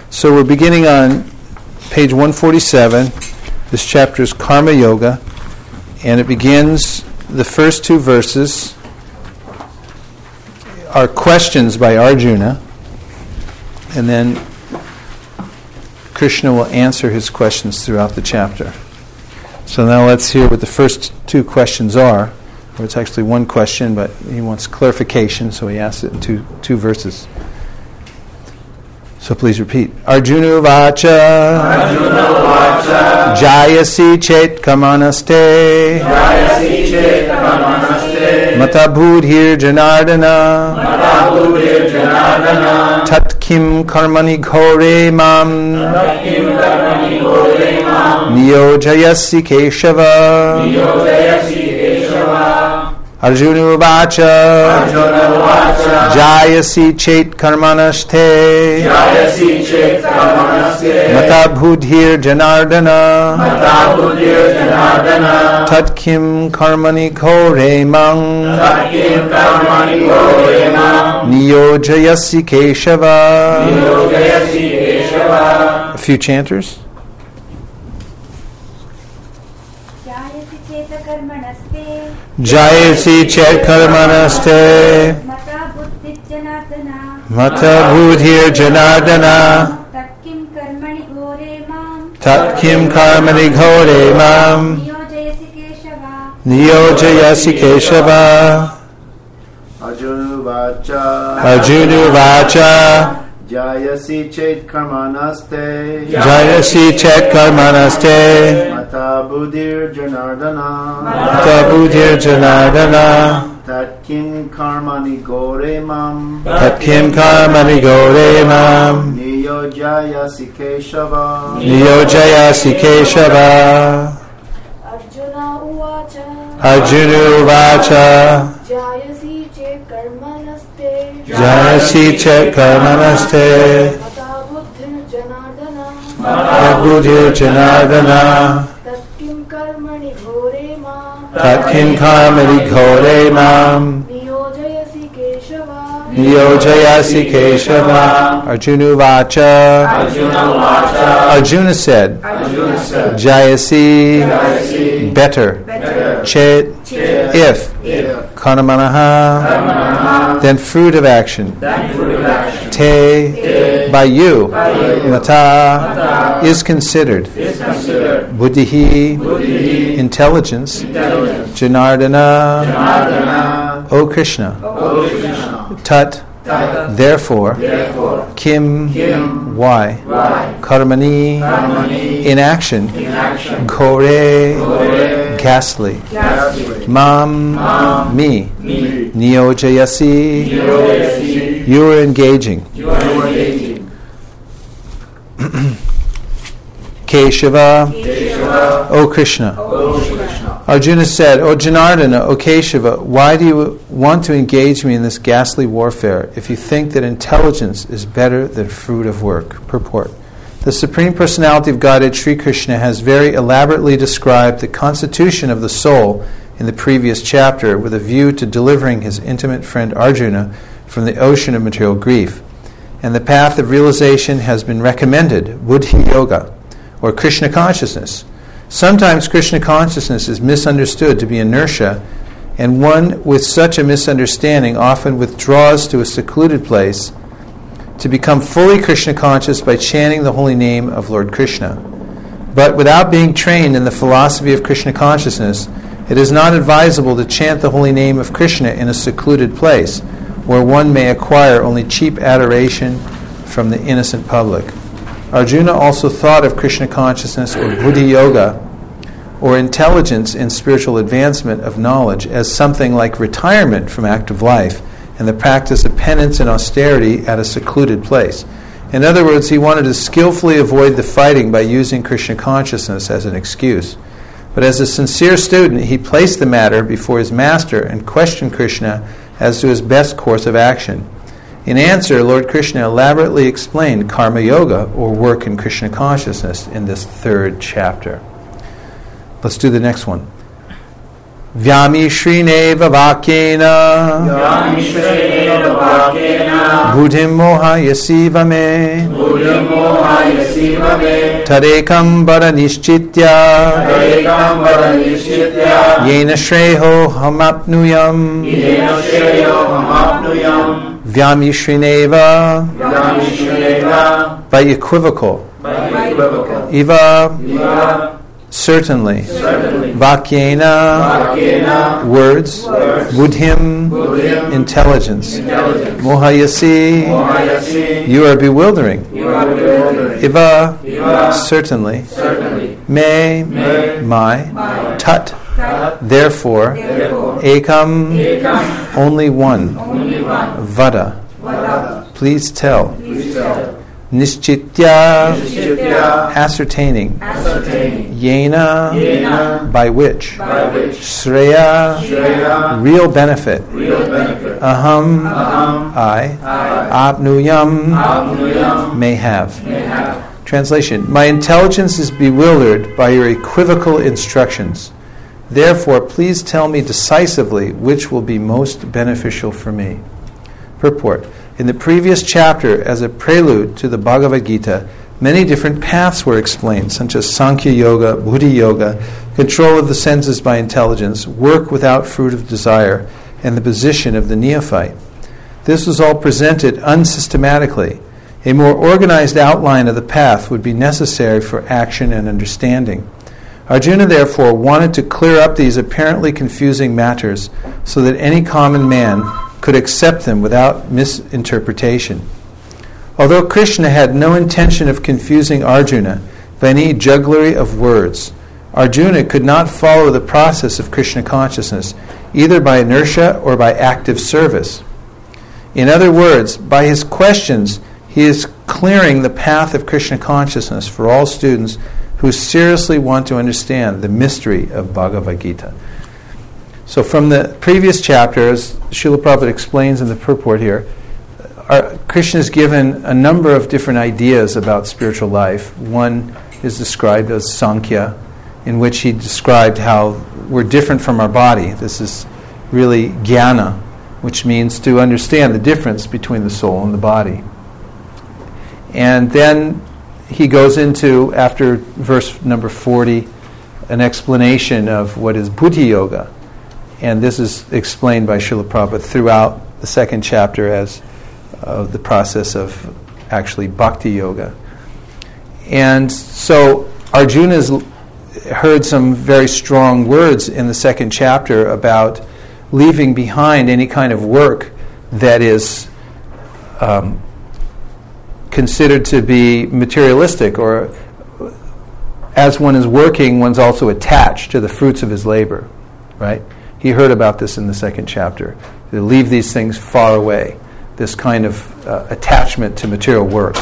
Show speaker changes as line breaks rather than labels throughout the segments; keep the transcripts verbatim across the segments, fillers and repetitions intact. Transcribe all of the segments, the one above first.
So we're beginning on page one forty-seven. This chapter is Karma Yoga, and it begins, the first two verses are questions by Arjuna, and then Krishna will answer his questions throughout the chapter. So now let's hear what the first two questions are, or it's actually one question, but he wants clarification, so he asks it in two, two verses. So please repeat. Arjuna vacha.
Arjuna vacha.
Jayasi chet kamanaste.
Jayasi chet kamanaste.
Mata budhir janardana.
Mata budhir janardana.
Tat kim karmani ghore mam.
Tat kim karmani ghore mam.
Niyojayasi keshava.
Niyojayasi keshava.
Arjuna vacha.
Arjuna vacha.
Jayasi chet karmanaste.
Jayasi chet karmanaste.
Mata budhir janardana.
Mata budhir janardana.
Tat kim karmani ghore mam.
Tat kim karmani ghore mam.
Niyojayasi keshava.
Niyojayasi keshava.
A few chanters. Jayasi chet karmanaste.
Mata buddhir janardana.
Mata budhir janardana.
Tat kim karmani ghore mam.
Tat kim karmani ghore mam.
Niyojayasi keshava.
Niyojayasi keshava.
Arjuna vacha.
Arjuna vacha.
Jayasi chet karmanaste.
Jayasi chet karmanaste.
Mata budhir janardana.
Mata budhir janardana.
Tat kim karmani ghore mam.
Tat kim karmani ghore mam.
Niyojayasi keshava.
Niyojayasi keshava.
Arjuna uvacha.
Arjuna vacha.
Jayasi chet karmanaste.
Jayasi chet karmanaste.
Mata buddhir janardana.
Mata budhir janardana.
Tat kim karmani ghore mam.
Tat kim karmani ghore mam.
Niyojayasi keshava.
Niyojayasi keshava. Arjuna vacha.
Arjuna vacha.
Arjuna said,
Arjuna said.
Jayasi,
Jayasi.
better.
Better.
Chet,
Chet.
if.
If.
Karmanaha,
Karmanaha.
then fruit of action.
Then fruit of action.
Te,
Te.
by you.
By you.
Mata,
Mata.
is considered.
Is considered.
Buddhihi,
Buddhi.
intelligence.
Intelligence.
Janardana,
Janardana.
O Krishna.
O Krishna.
Tat,
Tat.
therefore.
Therefore.
Kim,
Kim.
why.
Why.
Karmani,
Karmani.
in action.
In action.
Ghore,
Ghore.
ghastly.
Ghastly.
Mam,
Mam.
me.
Me.
Niyojayasi,
Niyojayasi.
you are engaging.
You are engaging.
Keshava,
Keshava.
O Krishna.
O Krishna.
Arjuna said, O Janardana, O Keshava, why do you want to engage me in this ghastly warfare if you think that intelligence is better than fruit of work? Purport. The Supreme Personality of Godhead, Sri Krishna, has very elaborately described the constitution of the soul in the previous chapter with a view to delivering his intimate friend Arjuna from the ocean of material grief. And the path of realization has been recommended, Buddhi Yoga, or Krishna consciousness. Sometimes Krishna consciousness is misunderstood to be inertia, and one with such a misunderstanding often withdraws to a secluded place to become fully Krishna conscious by chanting the holy name of Lord Krishna. But without being trained in the philosophy of Krishna consciousness, it is not advisable to chant the holy name of Krishna in a secluded place, where one may acquire only cheap adoration from the innocent public. Arjuna also thought of Krishna consciousness or Buddhi Yoga, or intelligence in spiritual advancement of knowledge, as something like retirement from active life and the practice of penance and austerity at a secluded place. In other words, he wanted to skillfully avoid the fighting by using Krishna consciousness as an excuse. But as a sincere student, he placed the matter before his master and questioned Krishna as to his best course of action. In answer, Lord Krishna elaborately explained Karma Yoga, or work in Krishna consciousness, in this third chapter. Let's do the next one. Vyami Shrineva Vakyena
Yami Shreda Vakena
Buddhim Mohayasiva Me
Buddhim Mohayasiva Me
Tadekam Vada Nishchitya
Ekam Vada Nishchitya
Yena Shreho Hamapnuyam
Yena Shreyo Hamapnuyam
Vyami Shrineva
Yami Shreda
by equivocal.
by equivocal
Eva
Eva
certainly.
certainly
Vakyena
Vakena
words.
words
Buddhim
Buddhim
intelligence.
intelligence
Mohayasi
Mohayasi
you are bewildering.
you are bewildering
Iva
Eva
certainly.
certainly
Me
Me
my
my
tat
Tat
therefore
therefore
ekam
Ekam
only one
only one
vada
Vada
please tell
please tell
nishchitya
Nishchitya
ascertaining
ascertaining
yena
Yena
by which
by which
shreya
Shreya
real benefit
real benefit
aham
Aham
I
I
apnuyam
Abnuyam
may have.
may have
Translation: my intelligence is bewildered by your equivocal instructions. Therefore, please tell me decisively which will be most beneficial for me. Purport: in the previous chapter, as a prelude to the Bhagavad Gita, many different paths were explained, such as Sankhya Yoga, Buddhi Yoga, control of the senses by intelligence, work without fruit of desire, and the position of the neophyte. This was all presented unsystematically. A more organized outline of the path would be necessary for action and understanding. Arjuna therefore wanted to clear up these apparently confusing matters so that any common man could accept them without misinterpretation. Although Krishna had no intention of confusing Arjuna by any jugglery of words, Arjuna could not follow the process of Krishna consciousness either by inertia or by active service. In other words, by his questions, he is clearing the path of Krishna consciousness for all students who seriously want to understand the mystery of Bhagavad Gita. So from the previous chapter, as Srila Prabhupada explains in the purport here, our, Krishna has given a number of different ideas about spiritual life. One is described as Sankhya, in which he described how we're different from our body. This is really jnana, which means to understand the difference between the soul and the body. And then he goes into, after verse number forty, an explanation of what is Buddhi Yoga. And this is explained by Srila Prabhupada throughout the second chapter as uh, the process of actually Bhakti Yoga. And so Arjuna's heard some very strong words in the second chapter about leaving behind any kind of work that is um, considered to be materialistic, or as one is working, one's also attached to the fruits of his labor, right? He heard about this in the second chapter. To leave these things far away, this kind of uh, attachment to material work.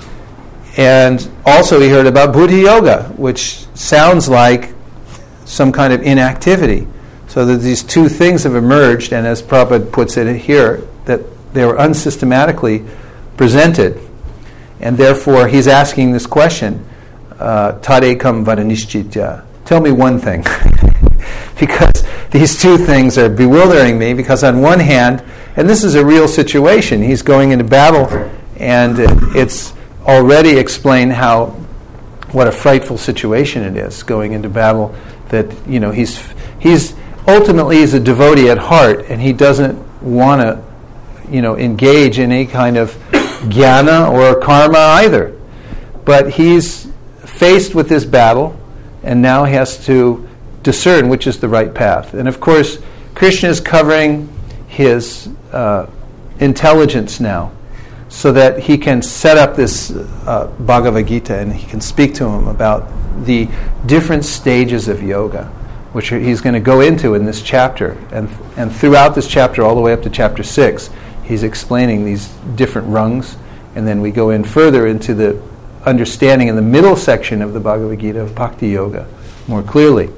And also he heard about Buddhi Yoga, which sounds like some kind of inactivity. So that these two things have emerged, and as Prabhupada puts it here, that they were unsystematically presented. And therefore he's asking this question, uh, Tadekam vada nishchitya. Tell me one thing. Because these two things are bewildering me, because on one hand, and this is a real situation, he's going into battle, and it's already explained how, what a frightful situation it is going into battle, that, you know, he's he's ultimately he's a devotee at heart, and he doesn't want to, you know, engage in any kind of jnana or karma either. But he's faced with this battle, and now he has to discern which is the right path. And of course, Krishna is covering his uh, intelligence now, so that he can set up this uh, Bhagavad Gita, and he can speak to him about the different stages of yoga, which he's going to go into in this chapter. And and throughout this chapter, all the way up to chapter six, he's explaining these different rungs, and then we go in further into the understanding in the middle section of the Bhagavad Gita of Bhakti Yoga more clearly.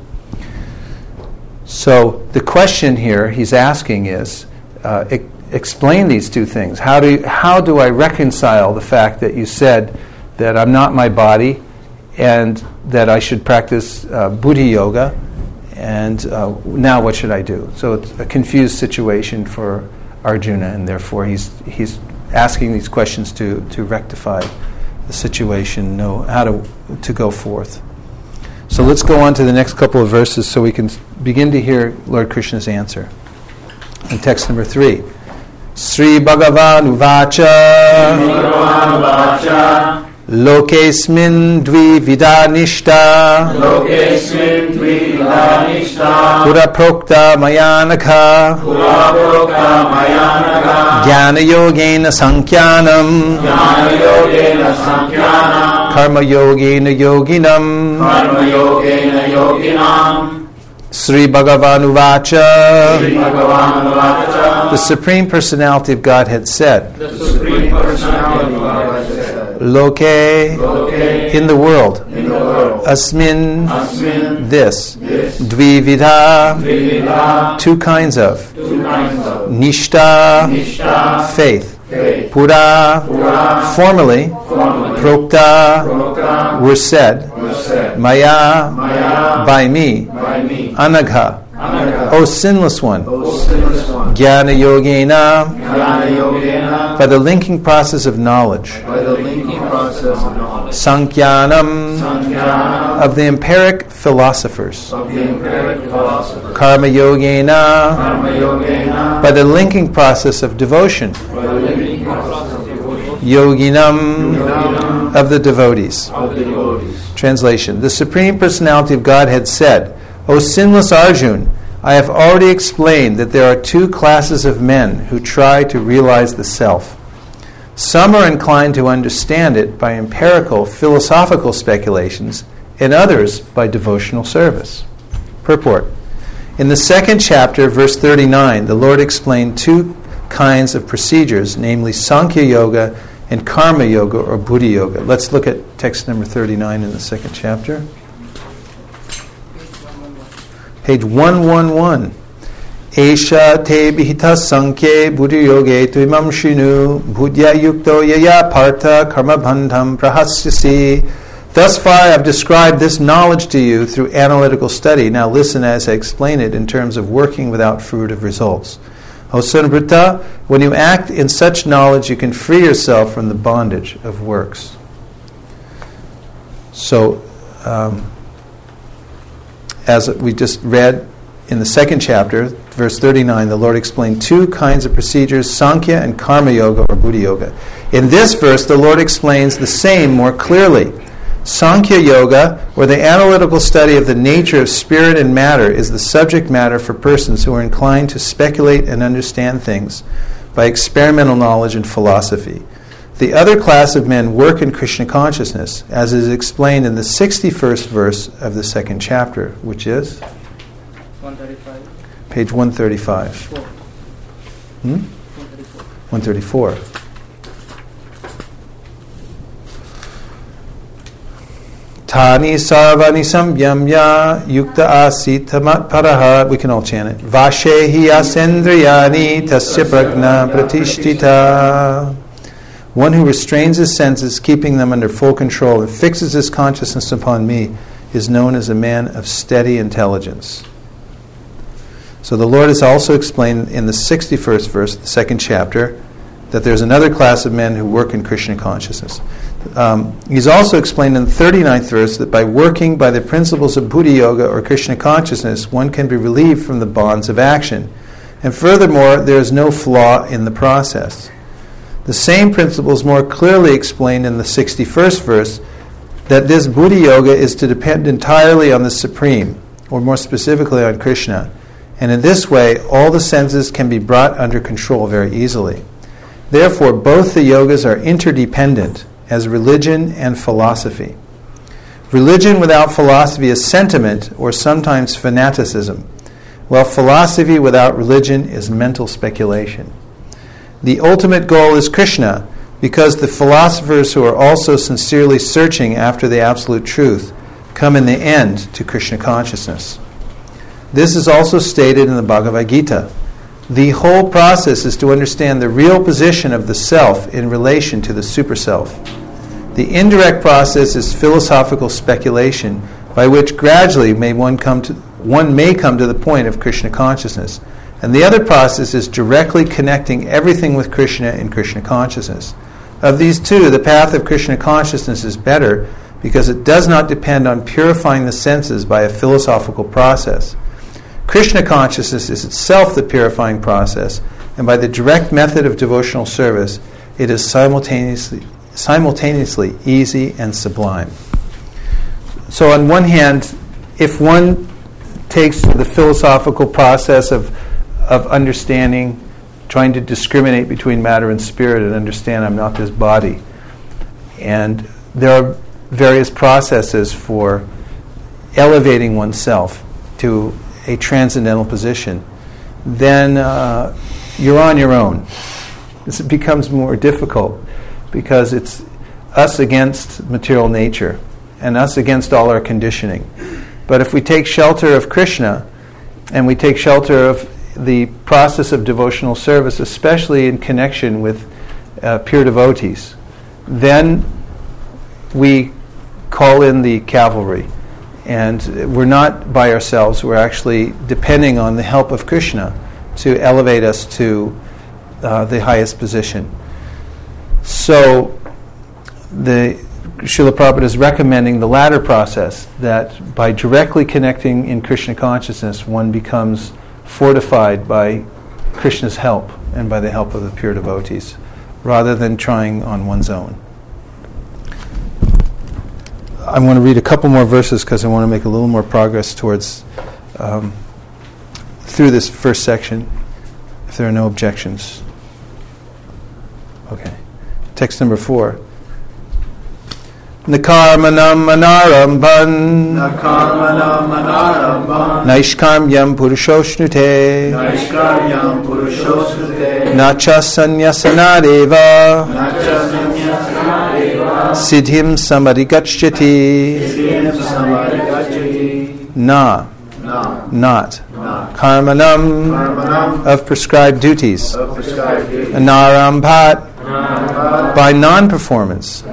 So the question here he's asking is, uh, e- explain these two things. How do you, how do I reconcile the fact that you said that I'm not my body, and that I should practice uh, Buddhi Yoga, and uh, now what should I do? So it's a confused situation for Arjuna, and therefore he's he's asking these questions to, to rectify the situation, know how to to go forth. So let's go on to the next couple of verses so we can begin to hear Lord Krishna's answer. In text number three. Sri Bhagavan Uvacha Lokesmin Dvi Vidanishta
Lokesmin Dvi Vidanishta
Pura Prokta Mayanaka
Pura Prokta Mayanaka
Jnana Yogena Sankhyanam
Jnana Yogena Sankhyanam
Karma Yogena Yoginam
Karma Yogena Yoginam
Sri Bhagavan Uvacha
Sri Bhagavan Vacha
The Supreme Personality of Godhead said,
The Supreme Personality of Godhead said,
Loke,
Loke
in the world,
in the world
Asmin,
Asmin
this,
This
Dvividha,
Dvividha
two kinds of,
Two kinds of
Nishta,
Nishta
faith,
Faith
Pura,
Pura
formerly,
Formally
Prokta,
Prokta
were said,
was said
Maya,
Maya
by me,
by me
Anagha,
Anagha
O sinless one,
O sinless one,
Jnana Yogena,
Jnana Yogena
by the linking process of knowledge,
by the linking process of knowledge,
Sankhyanam,
Sankhyanam
of the empiric philosophers,
of the empiric philosopher,
Karma Yogena,
Karma Yogena
by the linking process of devotion,
by the living process of devotion
Yoginam, of the devotees.
of the devotees.
Translation. The Supreme Personality of Godhead said, O sinless Arjun, I have already explained that there are two classes of men who try to realize the self. Some are inclined to understand it by empirical, philosophical speculations, and others by devotional service. Purport. In the second chapter, verse thirty-nine, the Lord explained two kinds of procedures, namely Sankhya Yoga and Karma Yoga or Buddha Yoga. Let's look at text number thirty-nine in the second chapter. Page one eleven. Esha te bihita sankhe buddha yoge tuimam shinu buddhya yukto yaya partha karma bandham prahasyasi. Thus far I have described this knowledge to you through analytical study. Now listen as I explain it in terms of working without fruitive results. O Sunbrita, when you act in such knowledge, you can free yourself from the bondage of works. So, um, as we just read in the second chapter, verse thirty-nine, the Lord explained two kinds of procedures, Sankhya and Karma Yoga or Buddha Yoga. In this verse, the Lord explains the same more clearly. Sankhya Yoga, or the analytical study of the nature of spirit and matter, is the subject matter for persons who are inclined to speculate and understand things by experimental knowledge and philosophy. The other class of men work in Krishna consciousness, as is explained in the sixty-first verse of the second chapter, which is
one thirty-five.
Page one thirty-five.
Four.
Hmm?
one thirty-four.
one thirty-four. Tani sarvani samyamya yukta asitamat paraha. We can all chant it. Vashehi asendriyani tasya pragna pratishtita. One who restrains his senses, keeping them under full control, and fixes his consciousness upon me, is known as a man of steady intelligence. So the Lord has also explained in the sixty-first verse, the second chapter, that there's another class of men who work in Krishna consciousness. Um, he's also explained in the thirty-ninth verse that by working by the principles of Buddha Yoga or Krishna consciousness, one can be relieved from the bonds of action. And furthermore, there is no flaw in the process. The same principle is more clearly explained in the sixty-first verse, that this Buddha Yoga is to depend entirely on the Supreme, or more specifically on Krishna. And in this way, all the senses can be brought under control very easily. Therefore, both the yogas are interdependent, as religion and philosophy. Religion without philosophy is sentiment, or sometimes fanaticism, while philosophy without religion is mental speculation. The ultimate goal is Krishna, because the philosophers who are also sincerely searching after the absolute truth come in the end to Krishna consciousness. This is also stated in the Bhagavad Gita. The whole process is to understand the real position of the self in relation to the superself. The indirect process is philosophical speculation, by which gradually may one come to one may come to the point of Krishna consciousness. And the other process is directly connecting everything with Krishna in Krishna consciousness. Of these two, the path of Krishna consciousness is better because it does not depend on purifying the senses by a philosophical process. Krishna consciousness is itself the purifying process, and by the direct method of devotional service, it is simultaneously simultaneously easy and sublime. So on one hand, if one takes the philosophical process of of understanding, trying to discriminate between matter and spirit and understand I'm not this body, and there are various processes for elevating oneself to a transcendental position, then uh, you're on your own. This becomes more difficult because it's us against material nature and us against all our conditioning. But if we take shelter of Krishna and we take shelter of the process of devotional service, especially in connection with uh, pure devotees, then we call in the cavalry. And we're not by ourselves, we're actually depending on the help of Krishna to elevate us to uh, the highest position. So the Srila Prabhupada is recommending the latter process, that by directly connecting in Krishna consciousness, one becomes fortified by Krishna's help and by the help of the pure devotees, rather than trying on one's own. I want to read a couple more verses because I want to make a little more progress towards um, through this first section, if there are no objections. Okay. Text number four. Nakarmanam manaramban
Nakarmanam manaramban
Naishkarmyam purushoshnute
Naishkaryam purushosnute
Nacha sanyasanadeva
Nacha sanyasanadeva
Siddhim samadhigachyati
Siddhim samadhigachyati
Na,
Na
not
Na
Karmanam,
Karmanam
of prescribed duties,
of prescribed duties
Anarampat,
Narampat
by non-performance,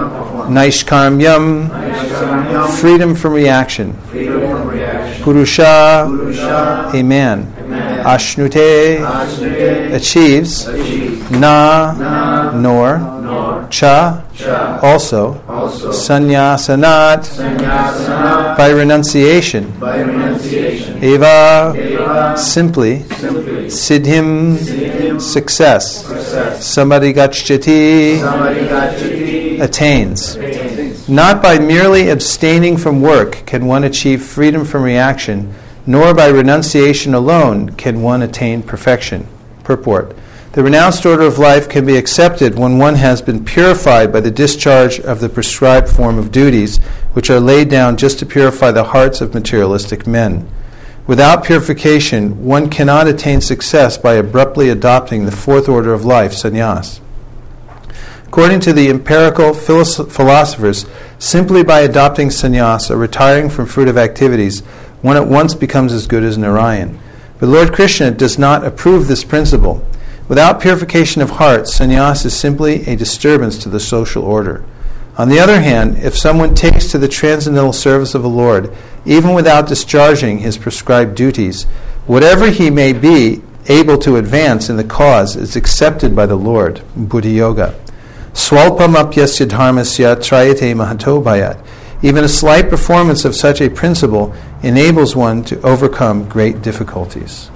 Naishkarmyam,
Naishkaryam
freedom from reaction,
freedom from reaction
Purusha,
Purusha
a man,
Amen
Ashnute,
Asnute
achieves,
Achieve
Na,
Na
nor,
Nor
Cha,
Cha
also,
Also
Sanyasanat,
Sannyasana
by renunciation,
by renunciation
Eva,
Eva
simply,
simply
Siddhim,
Siddhim
success,
success
Samadhigachyati,
Samadhigachyati
attains.
attains
Not by merely abstaining from work can one achieve freedom from reaction, nor by renunciation alone can one attain perfection. Purport. The renounced order of life can be accepted when one has been purified by the discharge of the prescribed form of duties, which are laid down just to purify the hearts of materialistic men. Without purification, one cannot attain success by abruptly adopting the fourth order of life, sannyas. According to the empirical philosoph- philosophers, simply by adopting sannyas or retiring from fruitive activities, one at once becomes as good as Narayan. But Lord Krishna does not approve this principle. Without purification of heart, sannyas is simply a disturbance to the social order. On the other hand, if someone takes to the transcendental service of the Lord, even without discharging his prescribed duties, whatever he may be able to advance in the cause is accepted by the Lord. Buddhi Yoga. Swalpam apyasya dharmasya trayate mahato bhayat. Even a slight performance of such a principle enables one to overcome great difficulties.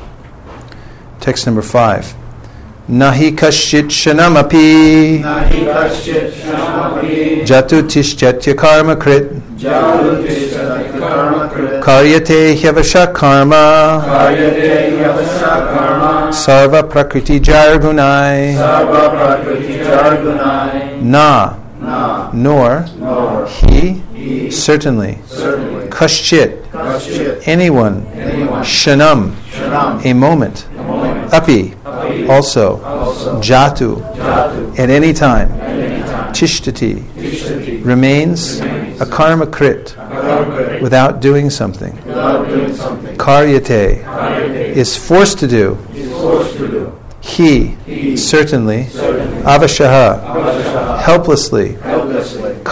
Text number five. Nahi kashchit shanamapi
Nahi kaschit shanamapi
jatutishchatya karma krit
Jalutishtha karma krit
karyate hyavasha karma
Karyate yavasa karma
sarva prakriti jargunai
Sarva prakriti jargunai
na,
Na
nor,
Nor
he,
He
certainly,
Certainly
kashchit,
Kaschit
anyone,
Anyone
shanam,
Shanam
a moment,
A moment
api,
Api
also,
Also
jatu,
Jatu
at any time,
At any time
tishtati,
Tishtati
remains,
Remains
a karma krit,
Karma krit
without doing something.
Without doing something
Karyate,
Karyate
is forced to do.
is forced to do
He,
He
certainly,
Certainly
avashaha,
Avashaha
helplessly,
Helplessly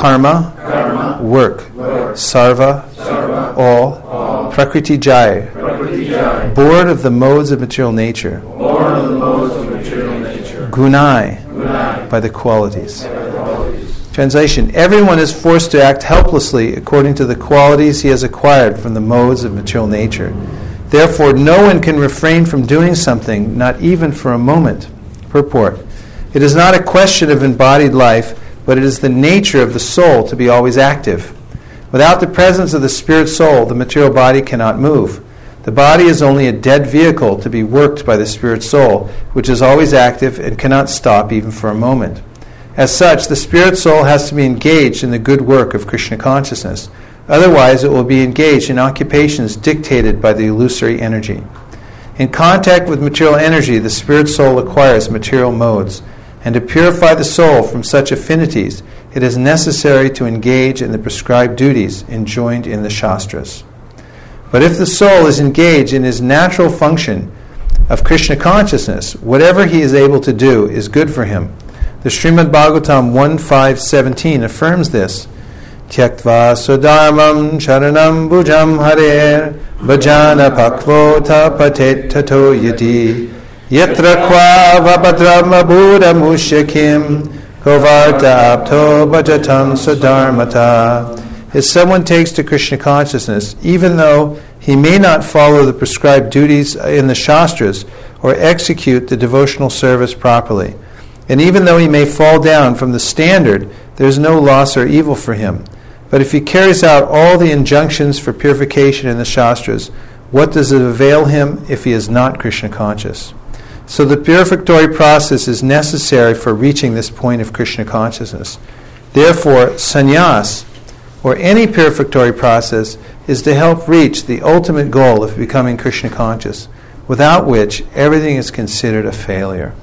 Karma,
Karma.
work.
Work.
Sarva,
Sarva.
all.
All.
Prakriti Jaya,
Prakriti Jaya.
bored of the modes of material nature.
Born of the modes of material nature.
Gunai,
Gunai.
by the qualities.
By the qualities.
Translation: everyone is forced to act helplessly according to the qualities he has acquired from the modes of material nature. Therefore, no one can refrain from doing something, not even for a moment. Purport: it is not a question of embodied life, but it is the nature of the soul to be always active. Without the presence of the spirit soul, the material body cannot move. The body is only a dead vehicle to be worked by the spirit soul, which is always active and cannot stop even for a moment. As such, the spirit soul has to be engaged in the good work of Krishna consciousness. Otherwise, it will be engaged in occupations dictated by the illusory energy. In contact with material energy, the spirit soul acquires material modes. And to purify the soul from such affinities, it is necessary to engage in the prescribed duties enjoined in the Shastras. But if the soul is engaged in his natural function of Krishna consciousness, whatever he is able to do is good for him. The Srimad Bhagavatam one five seventeen affirms this. Tyaktva sudharmam charanam bhujam harer bhajana pakvota patet tato yati yatra kwa vabhadrama buddha mushakim kovarta apto bhajatam sudharmata. If someone takes to Krishna consciousness, even though he may not follow the prescribed duties in the Shastras or execute the devotional service properly, and even though he may fall down from the standard, there is no loss or evil for him. But if he carries out all the injunctions for purification in the Shastras, what does it avail him if he is not Krishna conscious? So the purificatory process is necessary for reaching this point of Krishna consciousness. Therefore, sannyas, or any purificatory process, is to help reach the ultimate goal of becoming Krishna conscious, without which everything is considered a failure.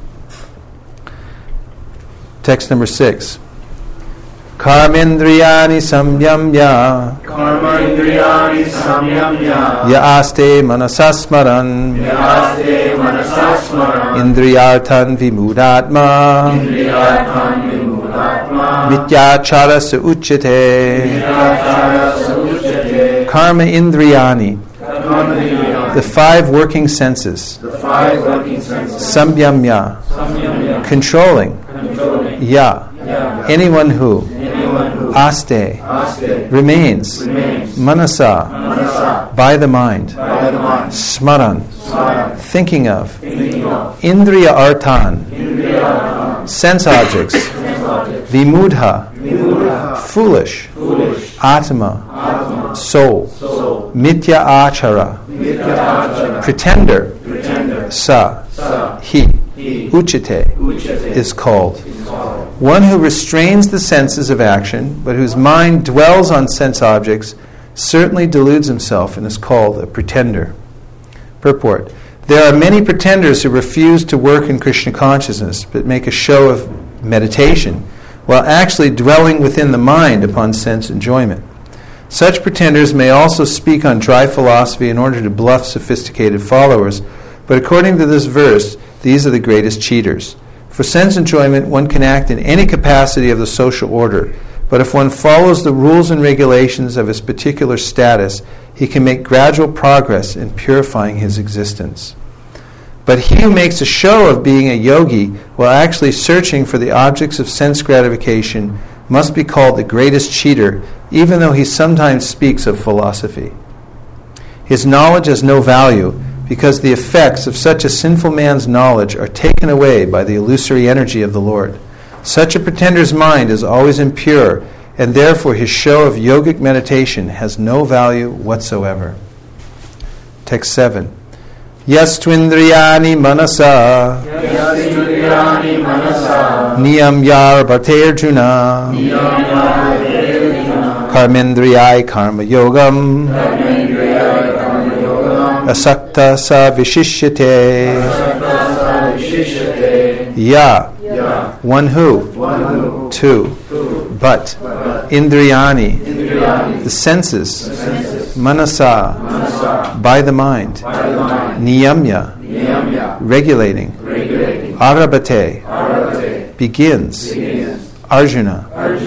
Text number six. Karmendriyani samyamya
Karma indriyani samyamya.
ya aste manasasmaran
Yaste manasasmaram.
indriyarthan vimudatma
Indriyatman vimudatma.
mityachara sa uchyate.
Yachara sauchyate.
Karma indriyani,
Karma indriyani.
the five working senses.
The five working senses.
Samyamya,
Samyamya.
controlling.
Controlling.
Ya,
Ya.
anyone who.
Anyone who.
Aste,
Aste.
remains.
Remains.
Manasa,
Manasa.
by the mind.
By the mind.
Smaran,
Smara.
thinking of.
Thinking of.
Indriya arthan,
Indriyatman.
sense objects.
Object.
Vimudha,
Vimudha.
foolish.
Foolish.
Atma,
Atma.
soul.
Soul.
Mitya achara,
Mityachara.
pretender.
Pretender.
Sa,
Sa.
he.
He.
Uchite,
Uchate.
is called.
Is called.
One who restrains the senses of action, but whose mind dwells on sense objects, certainly deludes himself and is called a pretender. Purport. There are many pretenders who refuse to work in Krishna consciousness, but make a show of meditation, while actually dwelling within the mind upon sense enjoyment. Such pretenders may also speak on dry philosophy in order to bluff sophisticated followers, but according to this verse, these are the greatest cheaters. For sense enjoyment, one can act in any capacity of the social order, but if one follows the rules and regulations of his particular status, he can make gradual progress in purifying his existence. But he who makes a show of being a yogi while actually searching for the objects of sense gratification must be called the greatest cheater, even though he sometimes speaks of philosophy. His knowledge has no value, because the effects of such a sinful man's knowledge are taken away by the illusory energy of the Lord. Such a pretender's mind is always impure, and therefore his show of yogic meditation has no value whatsoever. Text seven. Yastvindriyani manasa
Yasindriyani manasa.
niyam yar bhaterjuna
Niyamya.
karmendriyai karma yogam
Karmendriyai karma yogam.
asakta sa vishishyate.
Sakta vishishyate.
Ya,
Ya.
one who.
One who.
Two,
Two.
but.
But.
Indriyani,
Indriyani.
the senses.
Senses.
Manasa,
Manasa.
by the mind.
By the mind.
Niyamya,
Niyamya.
regulating.
Regulating.
Arabate,
Arate.
begins.
Begins.
Arjuna,
Arjuna.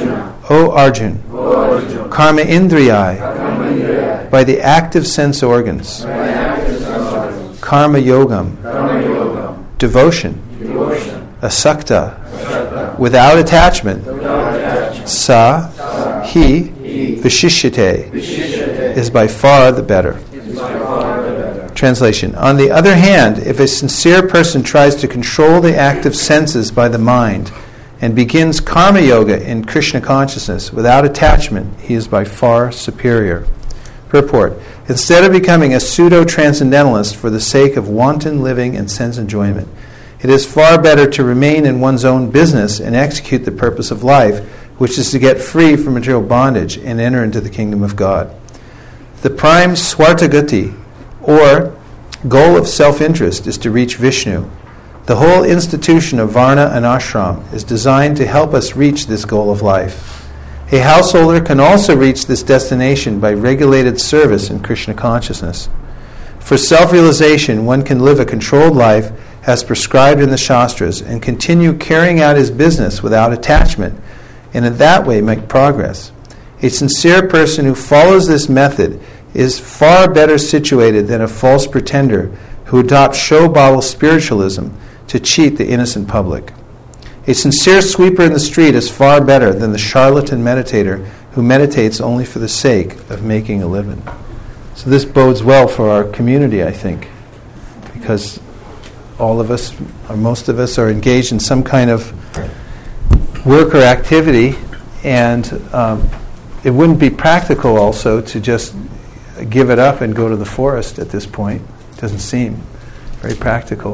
O Arjun,
O Arjun,
karma indriyai,
karma indriya,
by the active sense organs,
by active sense organs,
karma yogam,
karma yogam,
devotion,
devotion,
asakta,
asakta,
without attachment,
without attachment,
sa,
sa,
he,
he,
vishishyate,
vishishyate,
is by far the better.
is by far the better.
Translation. On the other hand, if a sincere person tries to control the active senses by the mind and begins karma yoga in Krishna consciousness without attachment, he is by far superior. Purport. Instead of becoming a pseudo-transcendentalist for the sake of wanton living and sense enjoyment, it is far better to remain in one's own business and execute the purpose of life, which is to get free from material bondage and enter into the kingdom of God. The prime swartagati, or goal of self-interest, is to reach Vishnu. The whole institution of Varna and Ashram is designed to help us reach this goal of life. A householder can also reach this destination by regulated service in Krishna consciousness. For self-realization, one can live a controlled life as prescribed in the Shastras and continue carrying out his business without attachment, and in that way make progress. A sincere person who follows this method is far better situated than a false pretender who adopts show-bottle spiritualism to cheat the innocent public. A sincere sweeper in the street is far better than the charlatan meditator who meditates only for the sake of making a living. So this bodes well for our community, I think, because all of us, or most of us, are engaged in some kind of work or activity, and um, it wouldn't be practical also to just give it up and go to the forest at this point. It doesn't seem very practical.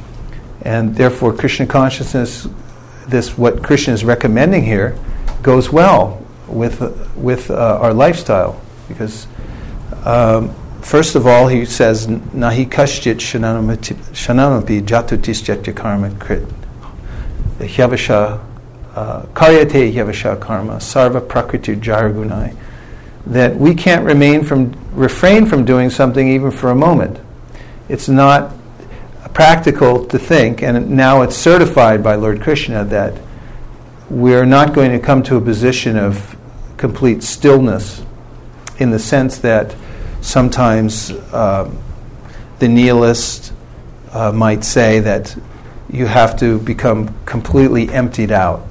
And therefore Krishna consciousness, this what Krishna is recommending here, goes well with uh, with uh, our lifestyle, because um, first of all he says nahi kaschit shananamapi jatutishyatya karma krit hyavasha karyate hyavasha karma sarva prakriti jaragunai, that we can't remain from refrain from doing something even for a moment. It's not practical to think, and now it's certified by Lord Krishna, that we're not going to come to a position of complete stillness, in the sense that sometimes uh, the nihilist uh, might say that you have to become completely emptied out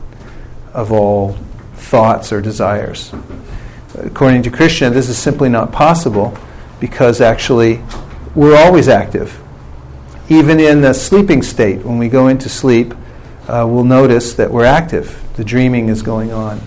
of all thoughts or desires. According to Krishna, this is simply not possible, because actually we're always active. Even in the sleeping state, when we go into sleep, uh, we'll notice that we're active. The dreaming is going on,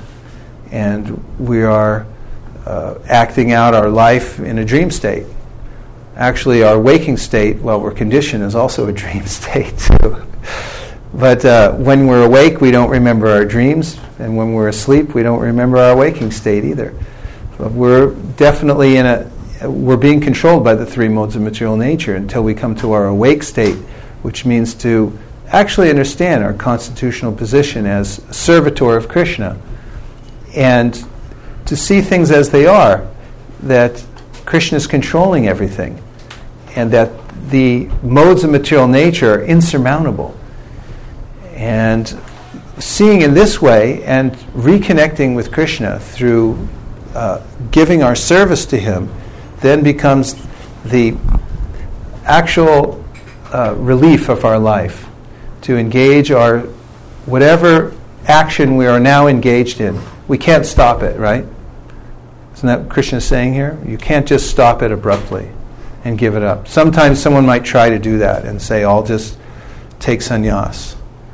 and we are uh, acting out our life in a dream state. Actually, our waking state, while we're conditioned, is also a dream state too. But uh, when we're awake, we don't remember our dreams, and when we're asleep, we don't remember our waking state either. But we're definitely in a we're being controlled by the three modes of material nature until we come to our awake state, which means to actually understand our constitutional position as servitor of Krishna, and to see things as they are, that Krishna is controlling everything, and that the modes of material nature are insurmountable. And seeing in this way and reconnecting with Krishna through uh, giving our service to Him then becomes the actual uh, relief of our life, to engage our whatever action we are now engaged in. We can't stop it, right? Isn't that what Krishna is saying here? You can't just stop it abruptly and give it up. Sometimes someone might try to do that and say, I'll just take sannyas.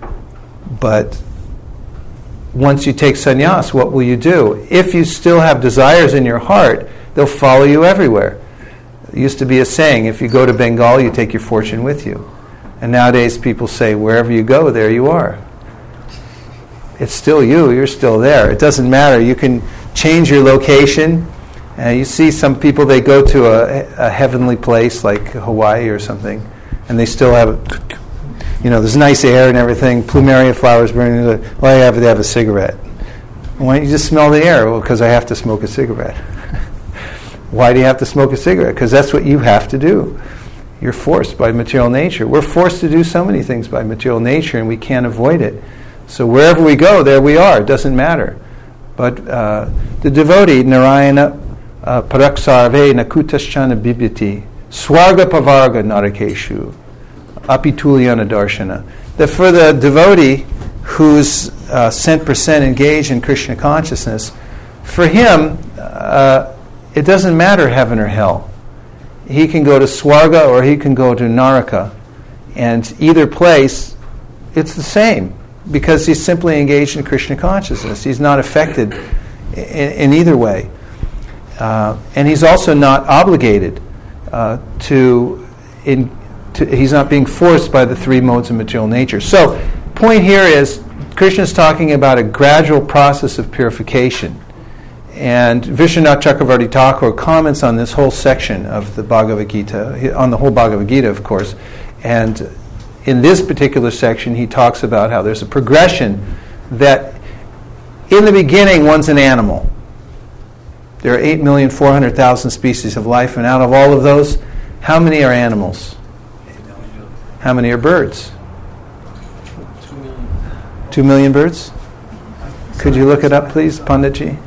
But once you take sannyas, what will you do? If you still have desires in your heart, they'll follow you everywhere. It used to be a saying, if you go to Bengal, you take your fortune with you. And nowadays people say, wherever you go, there you are. It's still you, you're still there. It doesn't matter. You can change your location. Uh, you see some people, they go to a, a heavenly place like Hawaii or something, and they still have, you know, there's nice air and everything, plumeria flowers burning. Well, they have, they have a cigarette. Why don't you just smell the air? Well, because I have to smoke a cigarette. Why do you have to smoke a cigarette? Because that's what you have to do. You're forced by material nature. We're forced to do so many things by material nature, and we can't avoid it. So wherever we go, there we are. It doesn't matter. But uh, the devotee, Narayana uh, Paraksarve Nakutaschana Bibhyati, Swarga Pavarga Narakeshu, Apitulyana Darshana. That for the devotee who's uh, cent percent engaged in Krishna consciousness, for him, uh, it doesn't matter heaven or hell. He can go to Swarga or he can go to Naraka. And either place, it's the same, because he's simply engaged in Krishna consciousness. He's not affected in, in either way. Uh, and he's also not obligated uh, to, in, to, he's not being forced by the three modes of material nature. So, point here is, Krishna is talking about a gradual process of purification. And Vishwanath Chakravarti Thakur comments on this whole section of the Bhagavad Gita, on the whole Bhagavad Gita, of course. And in this particular section, he talks about how there's a progression that in the beginning, one's an animal. There are eight million four hundred thousand species of life, and out of all of those, how many are animals? How many are birds?
Two million.
Two million birds? Could you look it up, please, Panditji?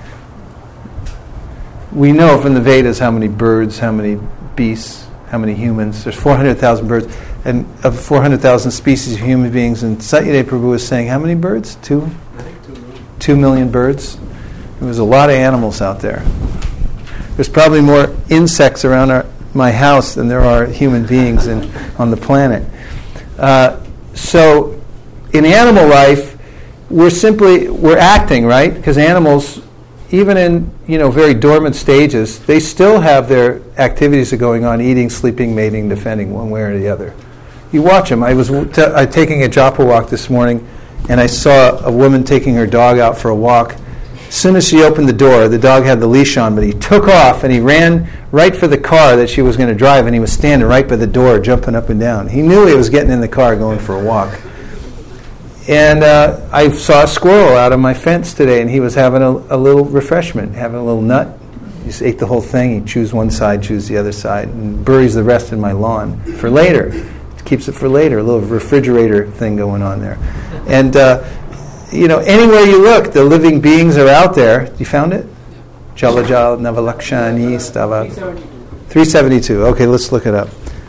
We know from the Vedas how many birds, how many beasts, how many humans. There's four hundred thousand birds, and of four hundred thousand species of human beings. And Satyadeva Prabhu is saying, how many birds? Two?
I think two million.
Two million birds. There was a lot of animals out there. There's probably more insects around our, my house than there are human beings in, on the planet. Uh, so, in animal life, we're simply, we're acting, right? Because animals, even in, you know, very dormant stages, they still have their activities that are going on, eating, sleeping, mating, defending, one way or the other. You watch them. I was t- uh, taking a japa walk this morning, and I saw a woman taking her dog out for a walk. As soon as she opened the door, the dog had the leash on, but he took off, and he ran right for the car that she was going to drive, and he was standing right by the door, jumping up and down. He knew he was getting in the car, going for a walk. And uh, I saw a squirrel out of my fence today, and he was having a, a little refreshment, having a little nut. He just ate the whole thing. He chews one side, chews the other side, and buries the rest in my lawn for later. Keeps it for later, a little refrigerator thing going on there. And, uh, you know, anywhere you look, the living beings are out there. You found it? Jalajal Navalakshani Stava. three seventy-two. Okay, let's look it up.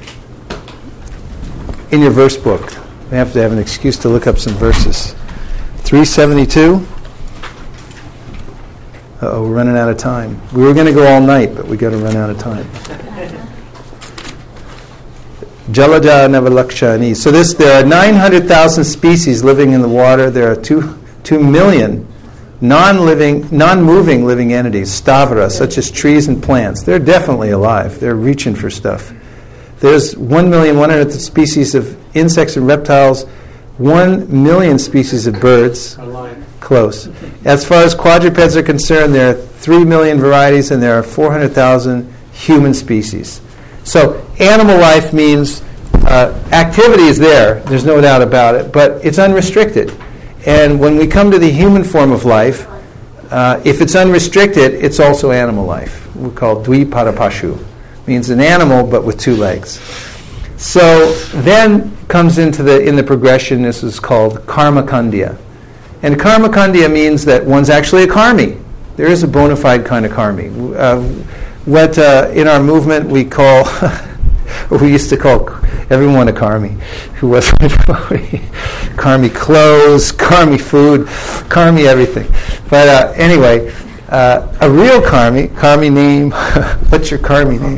In your verse book. We have to have an excuse to look up some verses. three seventy-two. Uh-oh, we're running out of time. We were going to go all night, but we got to run out of time. Jalaja Navalakshani. So this, there are nine hundred thousand species living in the water. There are two, two million non-living, non-moving living entities, stavara, such as trees and plants. They're definitely alive. They're reaching for stuff. There's one million one hundred species of insects and reptiles, one million species of birds. Close. As far as quadrupeds are concerned, there are three million varieties, and there are four hundred thousand human species. So animal life means uh, activity is there, there's no doubt about it, but it's unrestricted. And when we come to the human form of life, uh, if it's unrestricted, it's also animal life. We call dviparapashu. Means an animal, but with two legs. So then comes into the in the progression, this is called karma kandya. And karma kandya means that one's actually a karmi. There is a bona fide kind of karmi. Uh, what uh, in our movement we call, we used to call everyone a karmi, who wasn't a devotee. Karmi clothes, karmi food, karmi everything. But uh, anyway, uh, a real karmi, karmi name, what's your karmi name?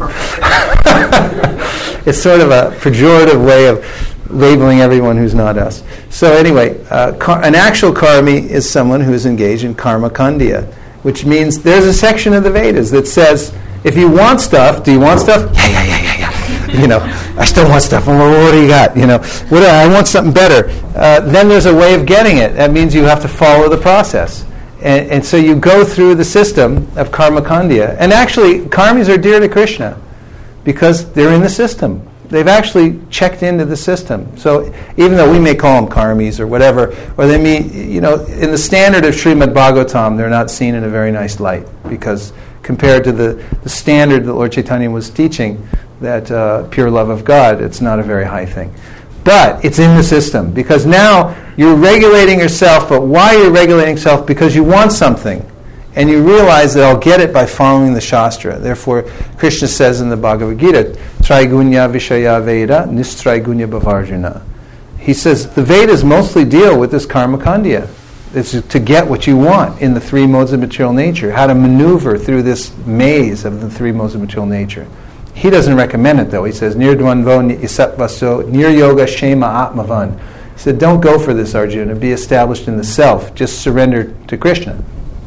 It's sort of a pejorative way of labeling everyone who's not us. So anyway, uh, car- an actual karmi is someone who is engaged in karma kandya, which means there's a section of the Vedas that says, if you want stuff, do you want stuff? Yeah, yeah, yeah, yeah, yeah. You know, I still want stuff. Well, what do you got? You know, what do I, I want something better. Uh, then there's a way of getting it. That means you have to follow the process. And, and so you go through the system of karma kandya. And actually, karmis are dear to Krishna because they're in the system. They've actually checked into the system. So even though we may call them karmis or whatever, or they mean, you know, in the standard of Srimad Bhagavatam, they're not seen in a very nice light because compared to the, the standard that Lord Chaitanya was teaching, that uh, pure love of God, it's not a very high thing. But it's in the system, because now you're regulating yourself, but why you're regulating yourself? Because you want something. And you realize that I'll get it by following the Shastra. Therefore, Krishna says in the Bhagavad Gita, Traigunya Vishaya Veda, Nistraigunya Bhavarjuna. He says the Vedas mostly deal with this karma kandya. It's to get what you want in the three modes of material nature, how to maneuver through this maze of the three modes of material nature. He doesn't recommend it, though. He says, Nirdvanvo Isatvaso, Nir Yoga Shema Atmavan. He said, don't go for this, Arjuna. Be established in the self. Just surrender to Krishna.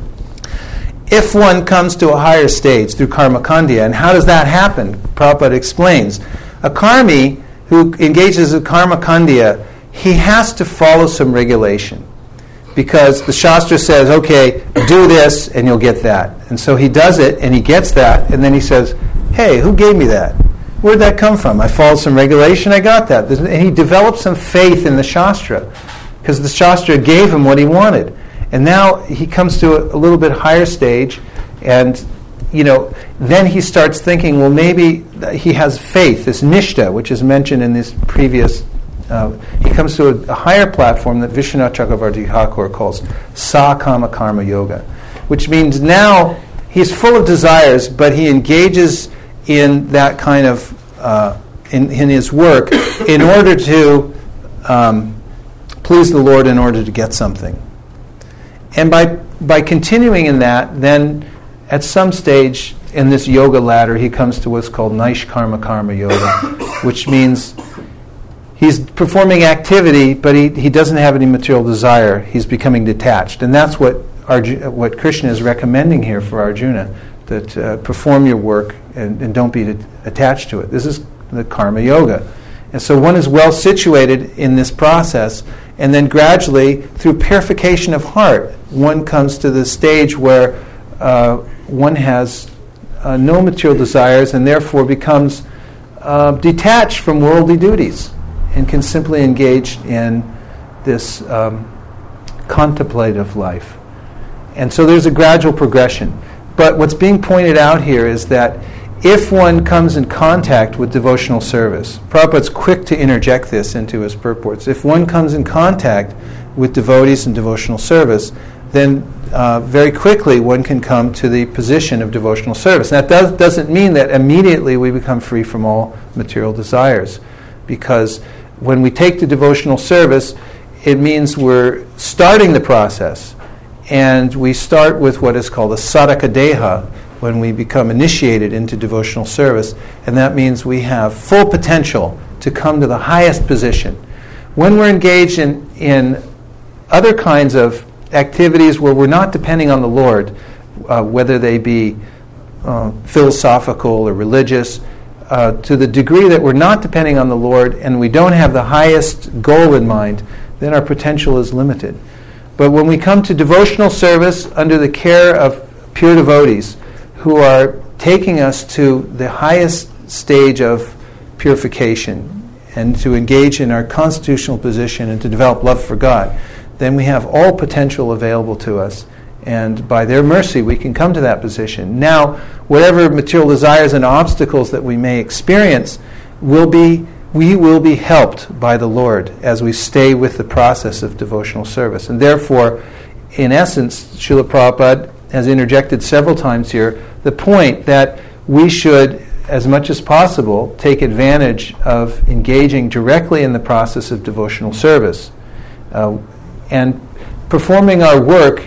If one comes to a higher stage through karma kandya, and how does that happen? Prabhupada explains. A karmi who engages in karma kandya, he has to follow some regulation. Because the Shastra says, okay, do this and you'll get that. And so he does it and he gets that, and then he says, hey, who gave me that? Where'd that come from? I followed some regulation, I got that. And he developed some faith in the Shastra, because the Shastra gave him what he wanted. And now he comes to a, a little bit higher stage, and you know, then he starts thinking, well, maybe he has faith, this nishta, which is mentioned in this previous. Uh, he comes to a, a higher platform that Vishwanath Chakravarti Thakur calls Sakama Karma Yoga, which means now he's full of desires, but he engages in that kind of uh, in, in his work in order to um, please the Lord, in order to get something. And by by continuing in that, then at some stage in this yoga ladder, he comes to what's called Naishkarma Karma Yoga, which means he's performing activity, but he, he doesn't have any material desire. He's becoming detached. And that's what Arjuna, what Krishna is recommending here for Arjuna, that uh, perform your work and, and don't be det- attached to it. This is the Karma Yoga. And so one is well situated in this process, and then gradually, through purification of heart, one comes to the stage where uh, one has uh, no material desires and therefore becomes uh, detached from worldly duties and can simply engage in this um, contemplative life. And so there's a gradual progression. But what's being pointed out here is that if one comes in contact with devotional service, Prabhupada's quick to interject this into his purports. If one comes in contact with devotees and devotional service, then uh, very quickly one can come to the position of devotional service. That does, doesn't mean that immediately we become free from all material desires, because when we take to devotional service, it means we're starting the process, and we start with what is called a sadhaka deha, when we become initiated into devotional service, and that means we have full potential to come to the highest position. When we're engaged in, in other kinds of activities where we're not depending on the Lord, uh, whether they be uh, philosophical or religious, uh, to the degree that we're not depending on the Lord and we don't have the highest goal in mind, then our potential is limited. But when we come to devotional service under the care of pure devotees, who are taking us to the highest stage of purification and to engage in our constitutional position and to develop love for God, then we have all potential available to us. And by their mercy, we can come to that position. Now, whatever material desires and obstacles that we may experience, will be we will be helped by the Lord as we stay with the process of devotional service. And therefore, in essence, Srila Prabhupada has interjected several times here the point that we should, as much as possible, take advantage of engaging directly in the process of devotional service. Uh, and performing our work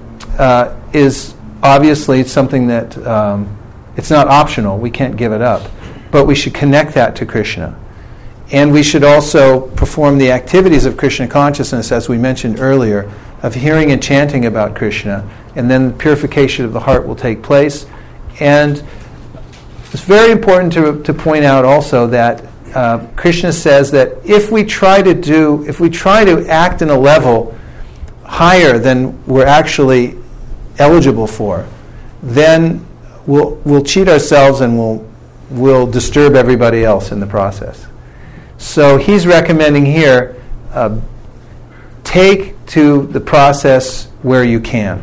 uh, is obviously something that um, it's not optional. We can't give it up. But we should connect that to Krishna. And we should also perform the activities of Krishna consciousness, as we mentioned earlier, of hearing and chanting about Krishna, and then the purification of the heart will take place. And it's very important to, to point out also that uh, Krishna says that if we try to do, if we try to act in a level higher than we're actually eligible for, then we'll we'll cheat ourselves and we'll we'll disturb everybody else in the process. So he's recommending here, uh, take to the process where you can,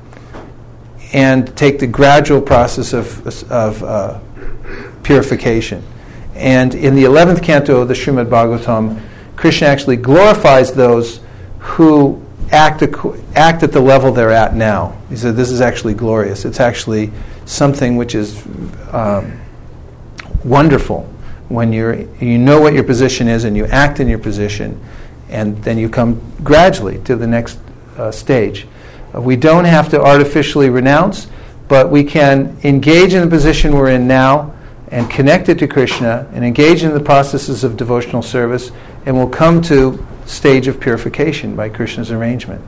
and take the gradual process of, of uh, purification. And in the eleventh canto of the Srimad Bhagavatam, Krishna actually glorifies those who act, ac- act at the level they're at now. He said this is actually glorious. It's actually something which is um, wonderful when you're you know what your position is and you act in your position, and then you come gradually to the next uh, stage. Uh, we don't have to artificially renounce, but we can engage in the position we're in now and connect it to Krishna and engage in the processes of devotional service, and we'll come to stage of purification by Krishna's arrangement.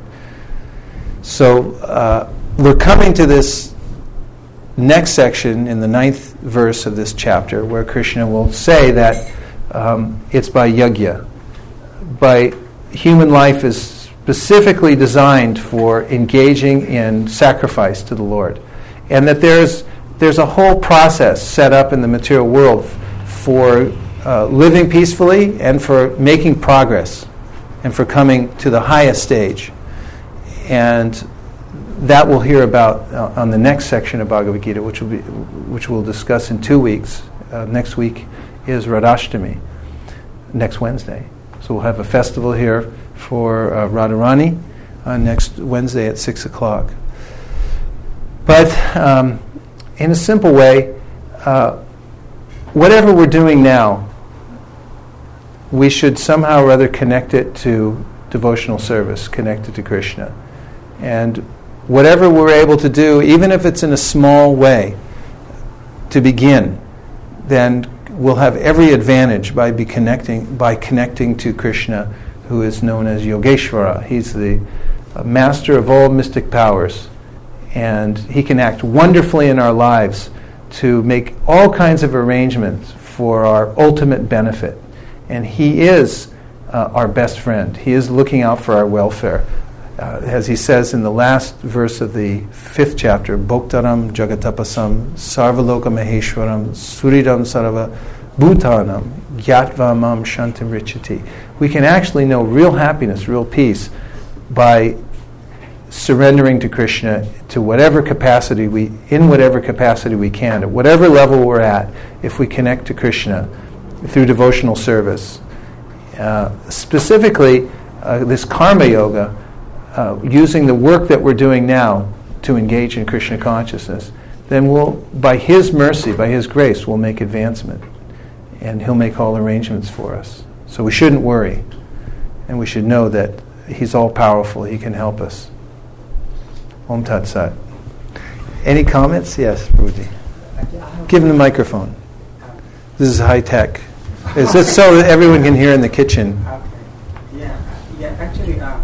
So uh, we're coming to this next section in the ninth verse of this chapter, where Krishna will say that um, it's by yajna. By human life is specifically designed for engaging in sacrifice to the Lord, and that there's there's a whole process set up in the material world f- for uh, living peacefully and for making progress and for coming to the highest stage. And that we'll hear about uh, on the next section of Bhagavad Gita, which will be which we'll discuss in two weeks. Uh, next week is Radhashtami, next Wednesday. So we'll have a festival here for uh, Radharani uh, next Wednesday at six o'clock. But um, in a simple way, uh, whatever we're doing now, we should somehow or other connect it to devotional service, connect it to Krishna. And whatever we're able to do, even if it's in a small way, to begin, then we'll have every advantage by be connecting by connecting to Krishna, who is known as Yogeshvara. He's the uh, master of all mystic powers, and he can act wonderfully in our lives to make all kinds of arrangements for our ultimate benefit. And he is uh, our best friend. He is looking out for our welfare. Uh, as he says in the last verse of the fifth chapter, Bhoktaram Jagatapasam Sarvaloka Maheshwaram Suridam Sarava Bhutanam Gyatva Mam Shantim Richati. We can actually know real happiness, real peace, by surrendering to Krishna to whatever capacity we, in whatever capacity we can, at whatever level we're at, if we connect to Krishna through devotional service. Uh, specifically, uh, this karma yoga, Uh, using the work that we're doing now to engage in Krishna consciousness, then we'll, by His mercy, by His grace, we'll make advancement. And He'll make all arrangements for us. So we shouldn't worry. And we should know that He's all-powerful. He can help us. Om Tat Sat. Any comments? Yes, Prabhuji. Give him the microphone. This is high-tech. It's just so that everyone can hear in the kitchen.
Okay. Yeah, yeah. Actually, uh,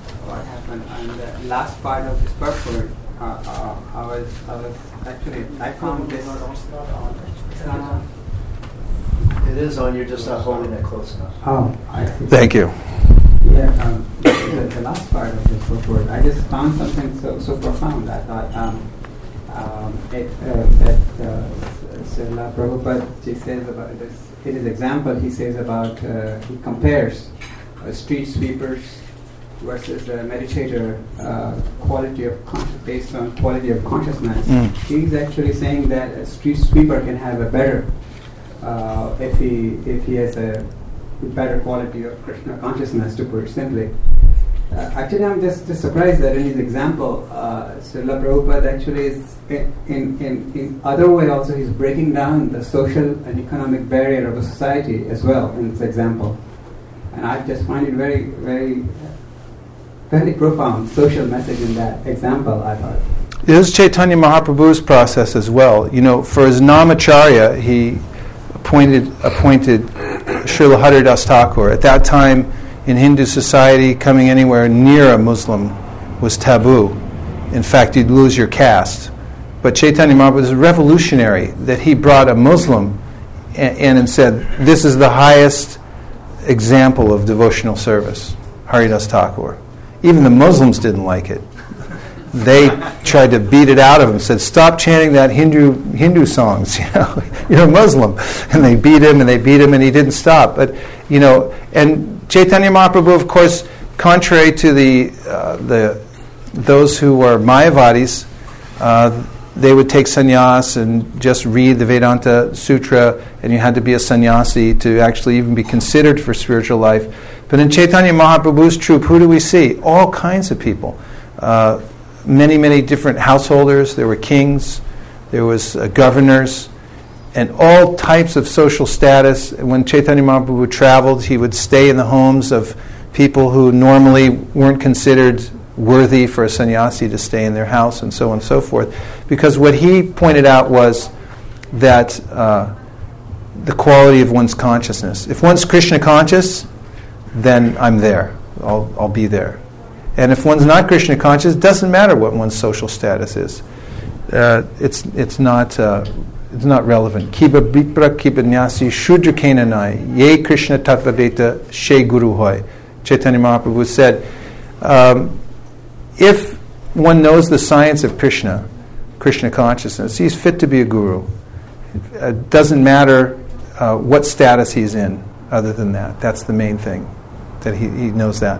last part of this purport, uh, uh, I was, I was actually, I found this. It's not on.
It is on. You're just not holding it close enough.
Oh, I see.
Thank you.
Yeah, um, the, the last part of this purport, I just found something so so profound. I thought um, um, it, uh, that uh, Srila Prabhupada he says about this. In his example, he says about uh, he compares uh, street sweepers versus a meditator, uh, quality of con- based on quality of consciousness. Mm. He's actually saying that a street sweeper can have a better uh, if he if he has a better quality of Krishna consciousness, to put it simply. Uh, actually, I'm just, just surprised that in his example, uh, Srila Prabhupada actually is in, in, in, in other way also he's breaking down the social and economic barrier of the society as well in this example. And I just find it very, very very profound social message in that example, I thought.
This is Chaitanya Mahaprabhu's process as well. You know, for his Namacharya, he appointed appointed Srila Haridas Thakur. At that time, in Hindu society, coming anywhere near a Muslim was taboo. In fact, you'd lose your caste. But Chaitanya Mahaprabhu was revolutionary that he brought a Muslim in and said, this is the highest example of devotional service, Haridas Thakur. Even the Muslims didn't like it. They tried to beat it out of him, said, stop chanting that Hindu Hindu songs, you know, you're a Muslim. And they beat him and they beat him and he didn't stop. But, you know, and Chaitanya Mahaprabhu, of course, contrary to the uh, the those who were Mayavadis, uh, they would take sannyas and just read the Vedanta Sutra, and you had to be a sannyasi to actually even be considered for spiritual life. But in Chaitanya Mahaprabhu's troupe, who do we see? All kinds of people. Uh, many, many different householders. There were kings, there was uh, governors, and all types of social status. When Chaitanya Mahaprabhu traveled, he would stay in the homes of people who normally weren't considered worthy for a sannyasi to stay in their house, and so on and so forth. Because what he pointed out was that uh, the quality of one's consciousness. If one's Krishna conscious, then I'm there. I'll, I'll be there. And if one's not Krishna conscious, it doesn't matter what one's social status is. Uh, it's it's not uh, it's not relevant. Kiba bipra kiba nyasi shudra kenanai ye Krishna tattvaveta she guru hoy. Chaitanya Mahaprabhu said, um, if one knows the science of Krishna, Krishna consciousness, he's fit to be a guru. It doesn't matter uh, what status he's in other than that. That's the main thing, that he, he knows that.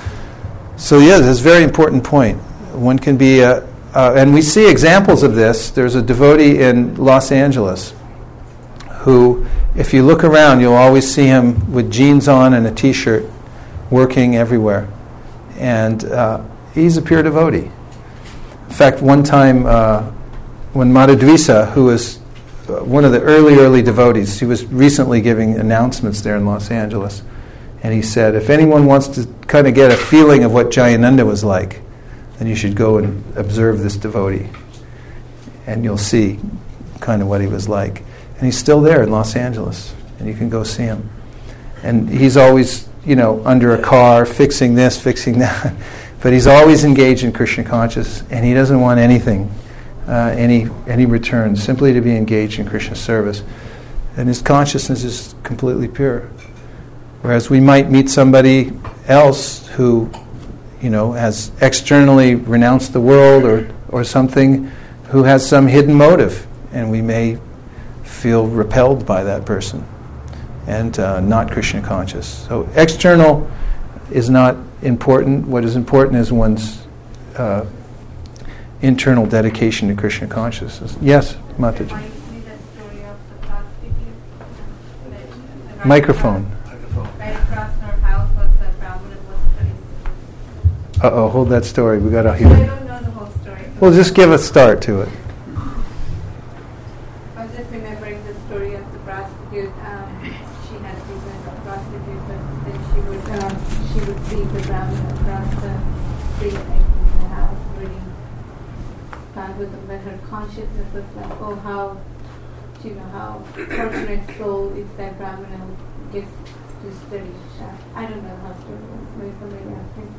So yeah, this is a very important point. One can be, a, uh, and we see examples of this. There's a devotee in Los Angeles who, if you look around, you'll always see him with jeans on and a t-shirt, working everywhere. And uh, he's a pure devotee. In fact, one time uh, when Madhudvisa, who was uh, one of the early, early devotees, he was recently giving announcements there in Los Angeles, and he said, if anyone wants to kind of get a feeling of what Jayananda was like, then you should go and observe this devotee, and you'll see kind of what he was like. And he's still there in Los Angeles, and you can go see him. And he's always, you know, under a car, fixing this, fixing that. But he's always engaged in Krishna consciousness, and he doesn't want anything, uh, any any return, simply to be engaged in Krishna service. And his consciousness is completely pure. Whereas we might meet somebody else who, you know, has externally renounced the world or, or something, who has some hidden motive, and we may feel repelled by that person and uh, not Krishna conscious. So external is not important. What is important is one's uh, internal dedication to Krishna consciousness. Yes, Mataji. Microphone.
Right across our house was the Brahmana was putting.
Uh oh, hold that story. We got to
I
hear.
don't know the whole story.
Well, just give a start to it.
I was just remembering the story of the prostitute. Um, she had been a prostitute, but then she would um, she would see the Brahmana across the street, like in the house, reading Bhagavatam, but her consciousness was like, oh, how, you know, how fortunate soul is that Brahmana who gets to study Shastra. I don't know how story was. Maybe somebody else thinks.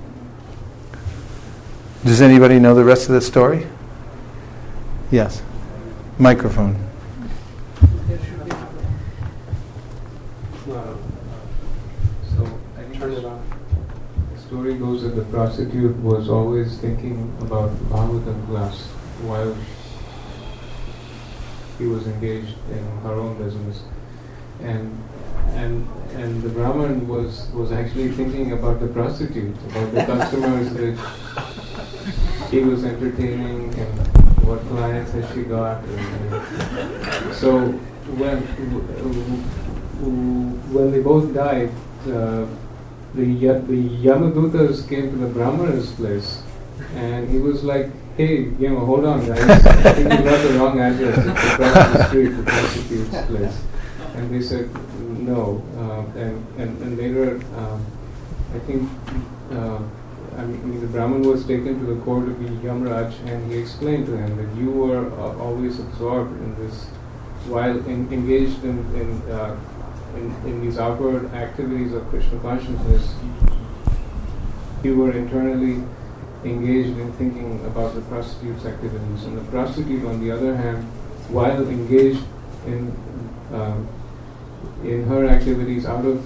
Does anybody know the rest of the story? Yes. Microphone.
Uh, so I think turn it on. The story goes that the prostitute was always thinking about Bhagavatam class while she was engaged in her own business, and and and the Brahman was was actually thinking about the prostitute, about the customers that she was entertaining and what clients has she got. And, and so when when they both died, uh, the the Yamadutas came to the Brahmana's place, and he was like, "Hey, you know, hold on, guys. I think you got the wrong address. It's across the street, the prostitute's place." And they said, "No." Uh, and, and and later, um, I think, uh, I mean, the Brahman was taken to the court of the Yamraj, and he explained to him that you were uh, always absorbed in this, while in, engaged in in, uh, in in these outward activities of Krishna consciousness, you were internally engaged in thinking about the prostitute's activities. And the prostitute, on the other hand, while engaged in um, in her activities out of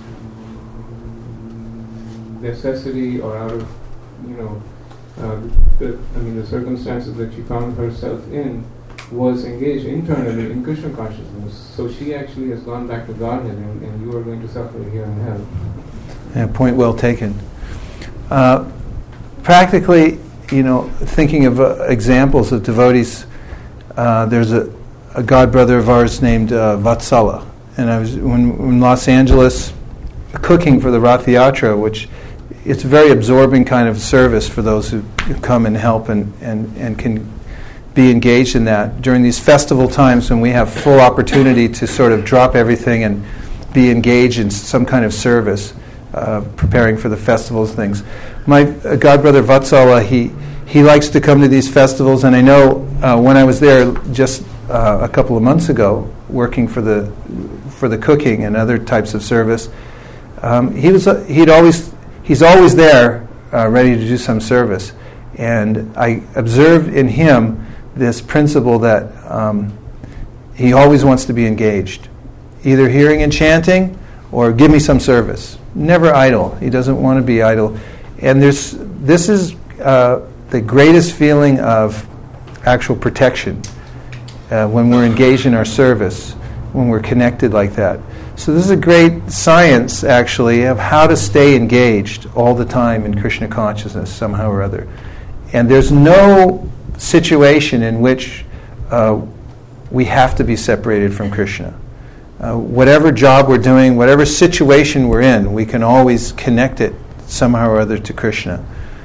necessity or out of, you know, uh, the, I mean, the circumstances that she found herself in, was engaged internally in Krishna consciousness. So she actually has gone back to Godhead, and, and you are going to suffer here in hell.
Yeah, point well taken. Uh, practically, you know, thinking of uh, examples of devotees uh, there's a, a god brother of ours named uh, Vatsala. And I was when, in Los Angeles cooking for the Rath Yatra, which it's a very absorbing kind of service for those who, who come and help and, and, and can be engaged in that. During these festival times when we have full opportunity to sort of drop everything and be engaged in some kind of service, uh, preparing for the festivals things. My uh, god brother Vatsala, he, he likes to come to these festivals, and I know uh, when I was there just uh, a couple of months ago, working for the for the cooking and other types of service, um, he was uh, he'd always he's always there, uh, ready to do some service, and I observed in him this principle that um, he always wants to be engaged, either hearing and chanting or give me some service. Never idle. He doesn't want to be idle, and there's this is uh, the greatest feeling of actual protection. Uh, when we're engaged in our service, when we're connected like that. So this is a great science, actually, of how to stay engaged all the time in Krishna consciousness, somehow or other. And there's no situation in which uh, we have to be separated from Krishna. Uh, whatever job we're doing, whatever situation we're in, we can always connect it somehow or other to Krishna.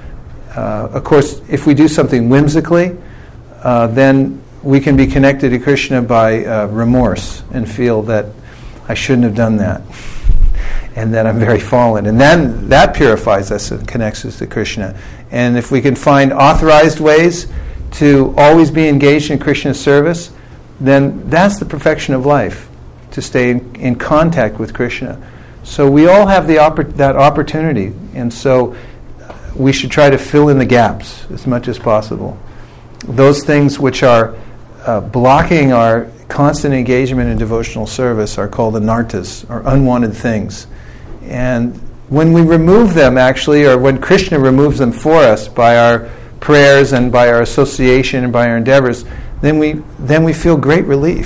Uh, of course, if we do something whimsically, uh, then we can be connected to Krishna by uh, remorse and feel that I shouldn't have done that and that I'm very fallen. And then that purifies us and connects us to Krishna. And if we can find authorized ways to always be engaged in Krishna's service, then that's the perfection of life, to stay in, in contact with Krishna. So we all have the oppor- that opportunity, and so we should try to fill in the gaps as much as possible. Those things which are Uh, blocking our constant engagement in devotional service are called anartas, or unwanted things. And when we remove them, actually, or when Krishna removes them for us by our prayers and by our association and by our endeavors, then we then we feel great relief.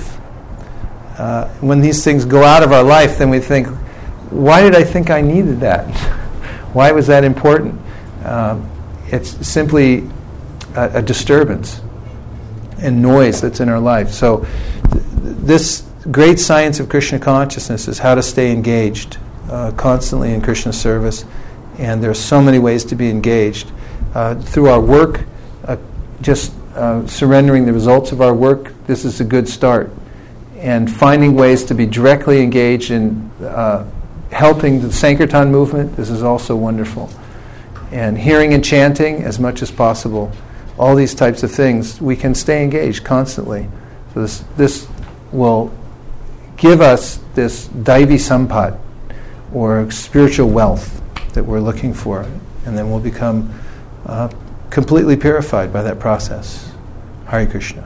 Uh, when these things go out of our life, then we think, why did I think I needed that? Why was that important? Uh, it's simply a, a disturbance and noise that's in our life. So th- this great science of Krishna consciousness is how to stay engaged uh, constantly in Krishna service, and there are so many ways to be engaged. Uh, through our work, uh, just uh, surrendering the results of our work, this is a good start. And finding ways to be directly engaged in uh, helping the Sankirtan movement, this is also wonderful. And hearing and chanting as much as possible. All these types of things, we can stay engaged constantly. So this this will give us this Daivi Sampat, or spiritual wealth that we're looking for, and then we'll become uh, completely purified by that process. Hare Krishna.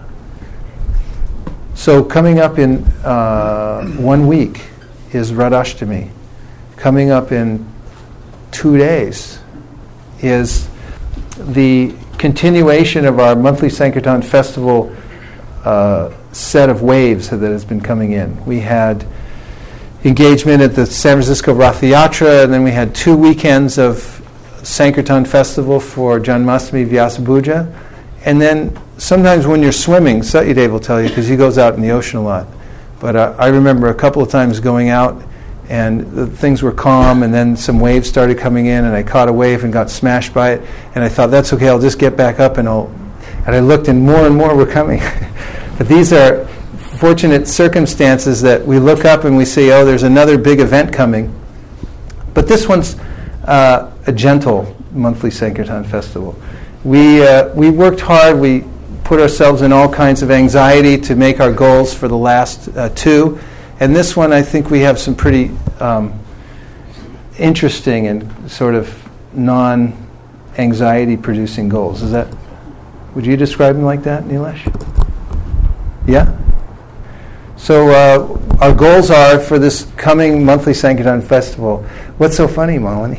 So coming up in uh, one week is Radhashtami. Coming up in two days is the continuation of our monthly Sankirtan festival uh, set of waves that has been coming in. We had engagement at the San Francisco Rath Yatra, and then we had two weekends of Sankirtan festival for Janmashtami Vyasa Puja. And then sometimes when you're swimming, Satyadev will tell you, because he goes out in the ocean a lot, but uh, I remember a couple of times going out and the things were calm, and then some waves started coming in, and I caught a wave and got smashed by it, and I thought, that's okay, I'll just get back up, and I'll, and I looked, and more and more were coming. But these are fortunate circumstances that we look up and we say, oh, there's another big event coming. But this one's uh, a gentle monthly Sankirtan festival. We uh, we worked hard, we put ourselves in all kinds of anxiety to make our goals for the last uh, two. And this one, I think we have some pretty um, interesting and sort of non-anxiety producing goals. Is that? Would you describe them like that, Nilesh? Yeah. So uh, our goals are for this coming monthly Sankirtan festival. What's so funny, Malini?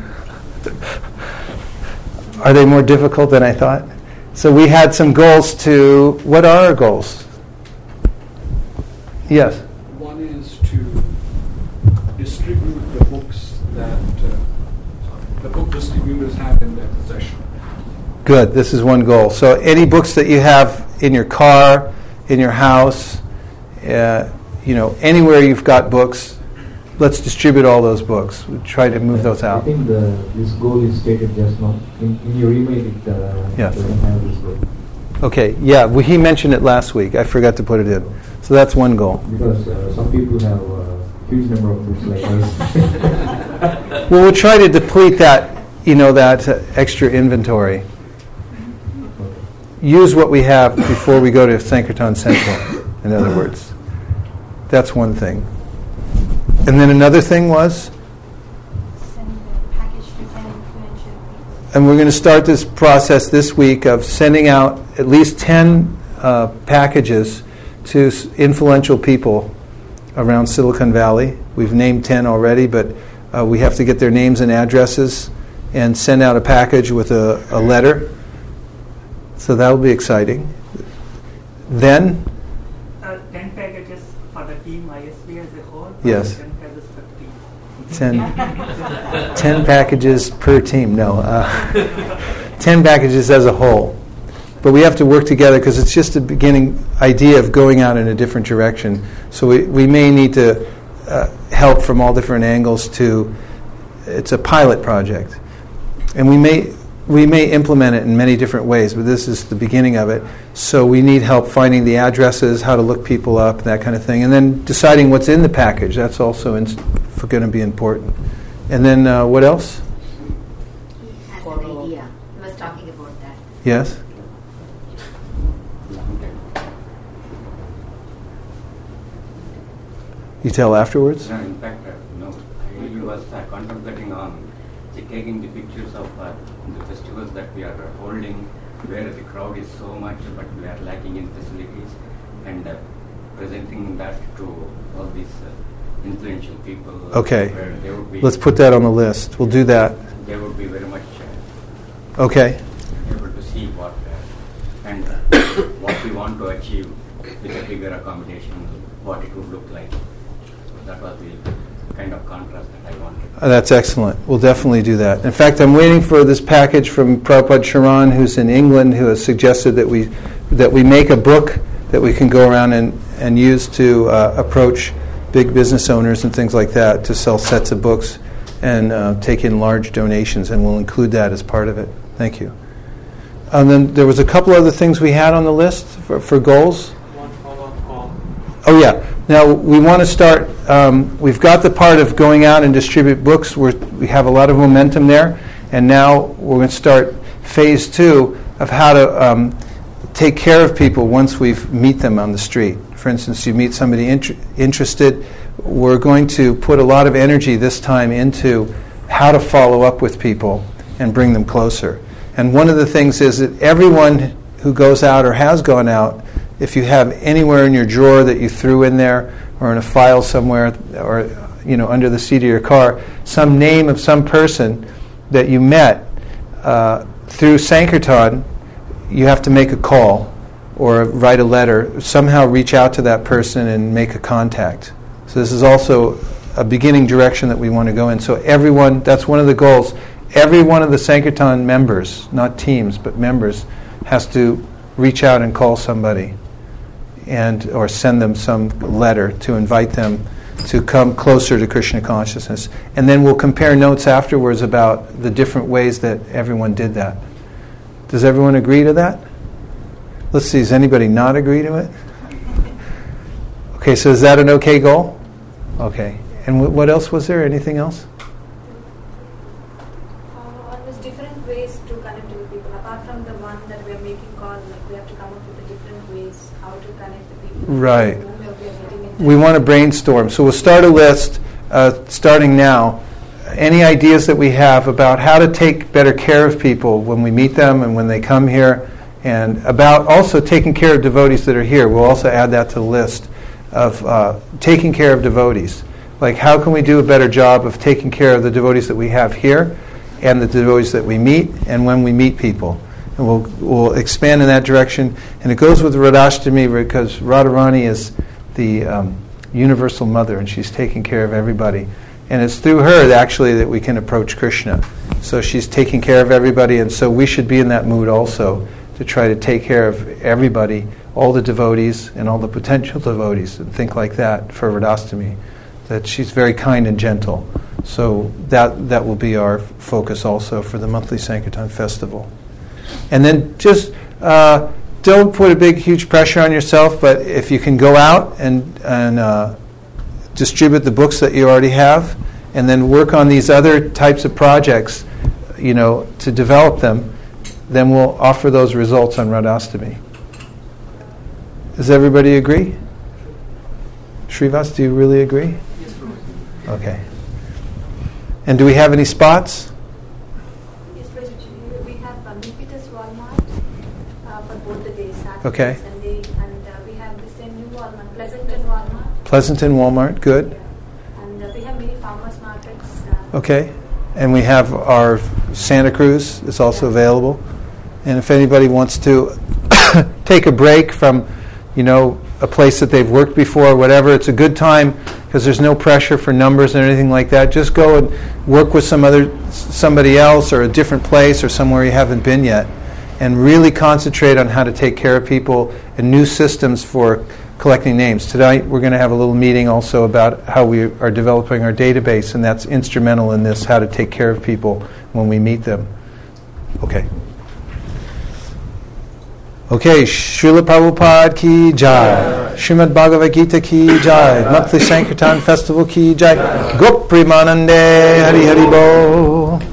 Are they more difficult than I thought? So we had some goals to. What are our goals? Yes.
Distribute the books that uh, the book distributors have in their possession.
Good. This is one goal. So any books that you have in your car, in your house, uh, you know, anywhere you've got books, let's distribute all those books. We try to move those out.
I think the, this goal is stated just now. In, in your email, it uh,
Yes.
doesn't have this goal.
Okay, yeah, well, he mentioned it last week. I forgot to put it in. So that's one goal.
Because uh, some people have a huge number of books like us.
Well, we'll try to deplete that, you know, that uh, extra inventory. Use what we have before we go to Sankirtan Central, in other words. That's one thing. And then another thing was?
Sending the package to ten influential people.
And we're going to start this process this week of sending out at least ten uh, packages to s- influential people around Silicon Valley. We've named ten already, but uh, we have to get their names and addresses and send out a package with a, a letter. So that will be exciting. Then,
Uh, ten packages for the team I S B as a whole?
Yes.
ten packages per team.
ten, ten packages per team. No, uh, ten packages as a whole. But we have to work together because it's just a beginning idea of going out in a different direction. So we, we may need to uh, help from all different angles to, it's a pilot project. And we may we may implement it in many different ways, but this is the beginning of it. So we need help finding the addresses, how to look people up, that kind of thing. And then deciding what's in the package. That's also in, for going to be important. And then uh, what else?
He has an idea. He was talking about that.
Yes? You tell afterwards?
No, in fact, uh, no. I was uh, contemplating on the taking the pictures of uh, the festivals that we are uh, holding, where the crowd is so much, but we are lacking in facilities, and uh, presenting that to all these uh, influential people.
Okay.
Where they would be
Let's put that on the list. We'll do that.
They would be very much uh,
Okay.
able to see what uh, and uh, what we want to achieve with a bigger accommodation, what it would look like. So that was the kind of contrast that I wanted.
Uh, that's excellent. We'll definitely do that. In fact, I'm waiting for this package from Prabhupada Charan, who's in England, who has suggested that we that we make a book that we can go around and, and use to uh, approach big business owners and things like that to sell sets of books and uh, take in large donations, and we'll include that as part of it. Thank you. And then there was a couple other things we had on the list for, for goals.
One follow-up call.
Oh, yeah. Now, we want to start, um, we've got the part of going out and distribute books. We're, we have a lot of momentum there. And now we're going to start phase two of how to um, take care of people once we meet them on the street. For instance, you meet somebody inter- interested, we're going to put a lot of energy this time into how to follow up with people and bring them closer. And one of the things is that everyone who goes out or has gone out, if you have anywhere in your drawer that you threw in there or in a file somewhere or you know under the seat of your car, some name of some person that you met uh, through Sankirtan, you have to make a call or write a letter, somehow reach out to that person and make a contact. So this is also a beginning direction that we want to go in. So everyone, that's one of the goals. Every one of the Sankirtan members, not teams, but members, has to reach out and call somebody and or send them some letter to invite them to come closer to Krishna consciousness. And then we'll compare notes afterwards about the different ways that everyone did that. Does everyone agree to that? Let's see, does anybody not agree to it? Okay, so is that an okay goal? Okay. And w- what else was there? Anything else?
Uh, there's different ways to connect with people. Apart from the one that we are making call, like we have to come up with the different ways how to connect the people.
Right.
Whom we are getting in
We want to brainstorm. So we'll start a list uh, starting now. Any ideas that we have about how to take better care of people when we meet them and when they come here, and about also taking care of devotees that are here. We'll also add that to the list of uh, taking care of devotees. Like, how can we do a better job of taking care of the devotees that we have here and the devotees that we meet and when we meet people? And we'll we'll expand in that direction. And it goes with Radhashtami because Radharani is the um, universal mother, and she's taking care of everybody. And it's through her that actually that we can approach Krishna. So she's taking care of everybody, and so we should be in that mood also to try to take care of everybody all the devotees and all the potential devotees, and think like that for Radhastami, that she's very kind and gentle. So that that will be our focus also for the monthly Sankirtan festival. And then just uh, don't put a big, huge pressure on yourself, but if you can go out and, and uh, distribute the books that you already have, and then work on these other types of projects, you know, to develop them, then we'll offer those results on Radhastami. Does everybody agree? Srivas, do you really agree?
Yes, Prabhupada.
Okay. And do we have any spots?
Yes, Prabhupada. We have uh, Milpitas Walmart uh, for both the days, Saturday
Okay.
and Sunday, and uh, we have the same new Walmart, Pleasanton Walmart.
Pleasanton, Walmart, good.
And uh, we have many farmers markets. Uh,
Okay. And we have our Santa Cruz is also available. And if anybody wants to take a break from, you know, a place that they've worked before or whatever, it's a good time because there's no pressure for numbers or anything like that. Just go and work with some other somebody else or a different place or somewhere you haven't been yet, and really concentrate on how to take care of people and new systems for collecting names. Tonight we're going to have a little meeting also about how we are developing our database, and that's instrumental in this, how to take care of people when we meet them. Okay. Okay, Srila Prabhupada ki jai, Srimad Bhagavad Gita ki jai, Monthly Sankirtan Festival ki jai, Gop Premanande Hari Hari Bo.